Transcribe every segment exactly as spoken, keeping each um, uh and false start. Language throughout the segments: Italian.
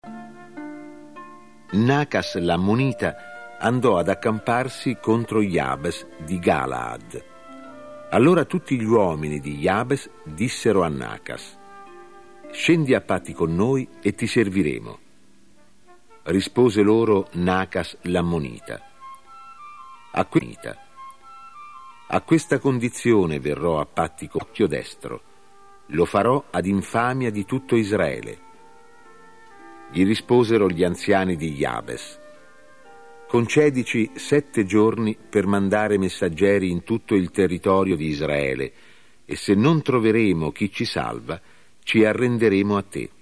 Nacas l'ammonita andò ad accamparsi contro Jabes di Galaad. Allora tutti gli uomini di Jabes dissero a Nacas: «Scendi a patti con noi e ti serviremo». Rispose loro Nacas l'ammonita: A, que- a questa condizione verrò a patti con occhio destro, lo farò ad infamia di tutto Israele. Gli risposero gli anziani di Jabes: concedici sette giorni per mandare messaggeri in tutto il territorio di Israele, e se non troveremo chi ci salva, ci arrenderemo a te.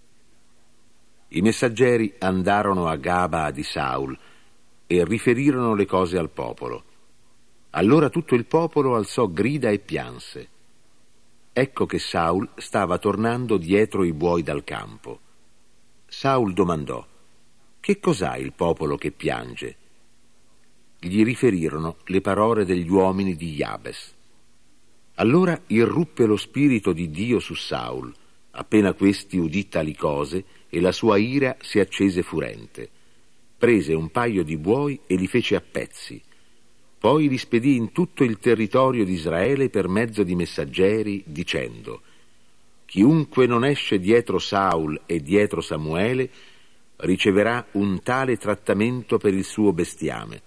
I messaggeri andarono a Gaba di Saul e riferirono le cose al popolo. Allora tutto il popolo alzò grida e pianse. Ecco che Saul stava tornando dietro i buoi dal campo. Saul domandò: «Che cos'ha il popolo che piange?» Gli riferirono le parole degli uomini di Jabes. Allora irruppe lo spirito di Dio su Saul, appena questi udì tali cose, e la sua ira si accese furente. Prese un paio di buoi e li fece a pezzi. Poi li spedì in tutto il territorio di Israele per mezzo di messaggeri, dicendo: «Chiunque non esce dietro Saul e dietro Samuele riceverà un tale trattamento per il suo bestiame».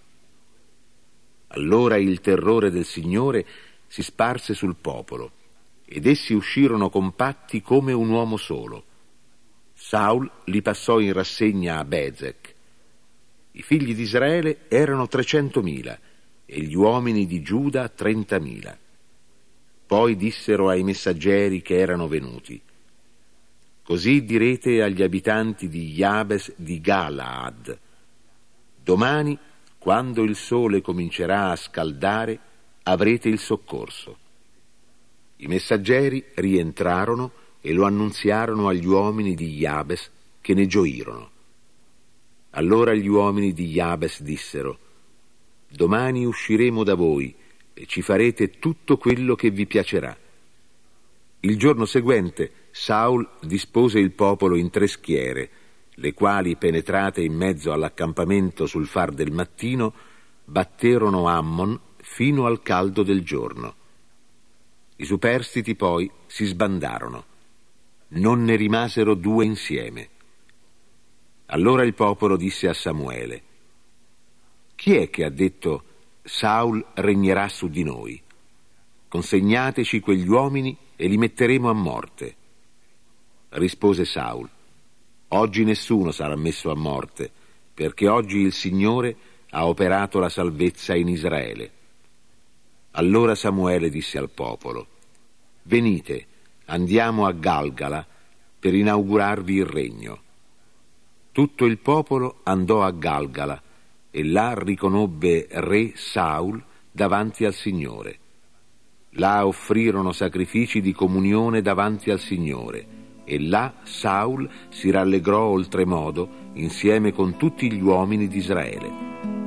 Allora il terrore del Signore si sparse sul popolo, ed essi uscirono compatti come un uomo solo. Saul li passò in rassegna a Bezek. I figli di Israele erano trecentomila e gli uomini di Giuda trentamila. Poi dissero ai messaggeri che erano venuti: «Così direte agli abitanti di Jabes di Galaad: domani, quando il sole comincerà a scaldare, avrete il soccorso». I messaggeri rientrarono e lo annunziarono agli uomini di Jabes, che ne gioirono. Allora gli uomini di Jabes dissero: «Domani usciremo da voi e ci farete tutto quello che vi piacerà». Il giorno seguente Saul dispose il popolo in tre schiere, le quali, penetrate in mezzo all'accampamento sul far del mattino, batterono Ammon fino al caldo del giorno. I superstiti poi si sbandarono. Non ne rimasero due insieme. Allora il popolo disse a Samuele: «Chi è che ha detto: Saul regnerà su di noi? Consegnateci quegli uomini e li metteremo a morte». Rispose Saul: «Oggi nessuno sarà messo a morte, perché oggi il Signore ha operato la salvezza in Israele». Allora Samuele disse al popolo: «Venite, andiamo a Galgala per inaugurarvi il regno». Tutto il popolo andò a Galgala e là riconobbe re Saul davanti al Signore. Là offrirono sacrifici di comunione davanti al Signore, e là Saul si rallegrò oltremodo insieme con tutti gli uomini di Israele.